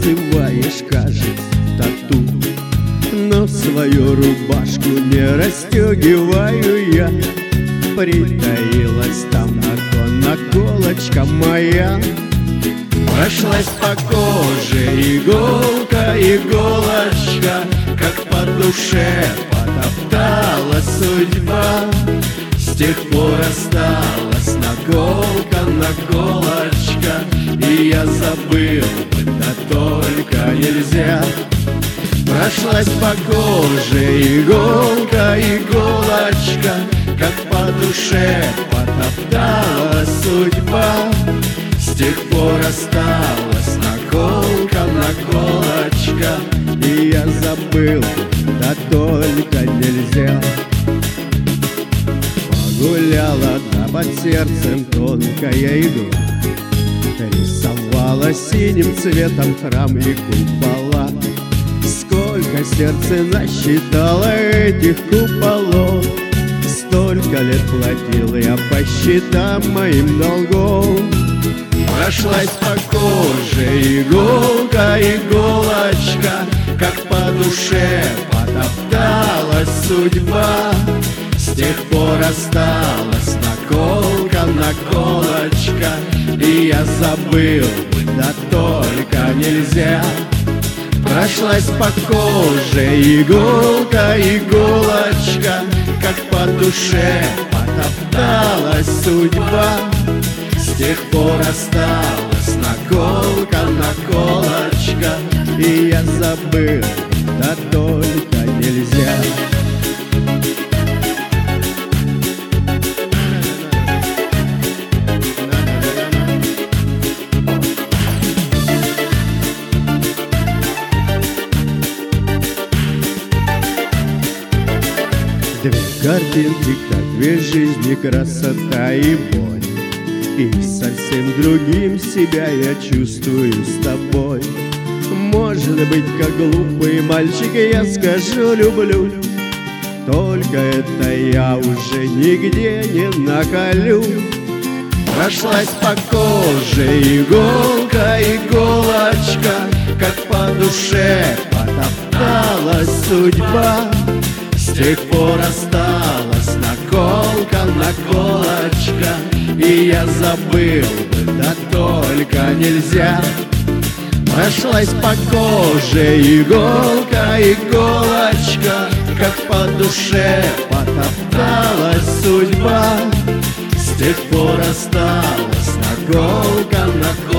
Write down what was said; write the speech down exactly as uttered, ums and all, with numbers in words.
называешь, кажется, тату, но свою рубашку не расстегиваю я. Притаилась там наколочка моя. Прошлась по коже иголка, иголочка, как по душе потоптала судьба. С тех пор осталась наколка, наколочка, и я забыл бы, да только нельзя. Прошлась по коже иголка, иголочка, как по душе потоптала судьба. С тех пор осталась наколка, наколочка, и я забыл, да только нельзя. Погуляла, да под сердцем тонкая игла, рисовала синим цветом храм и купола. Сколько сердце насчитало этих куполов, столько лет платил я по счетам моим долгом. Прошлась по коже иголка, иголочка, как по душе потоптала судьба. С тех пор осталась наколка, наколочка, и я забыл бы, да только нельзя. Прошлась по коже иголка, иголочка, как по душе потоптала судьба. С тех пор осталась наколка, наколочка, и я забыл, да только нельзя. Две картинки, как две жизни, красота и боль. И совсем другим себя я чувствую с тобой. Может быть, как глупый мальчик я скажу люблю, только это я уже нигде не наколю. Прошлась по коже иголка, иголочка, как по душе потоптала судьба. С тех пор осталась наколка, наколочка, и я забыл бы, да только нельзя. Прошлась по коже иголка, иголочка, как по душе потоптала судьба. С тех пор осталась наколка, наколочка,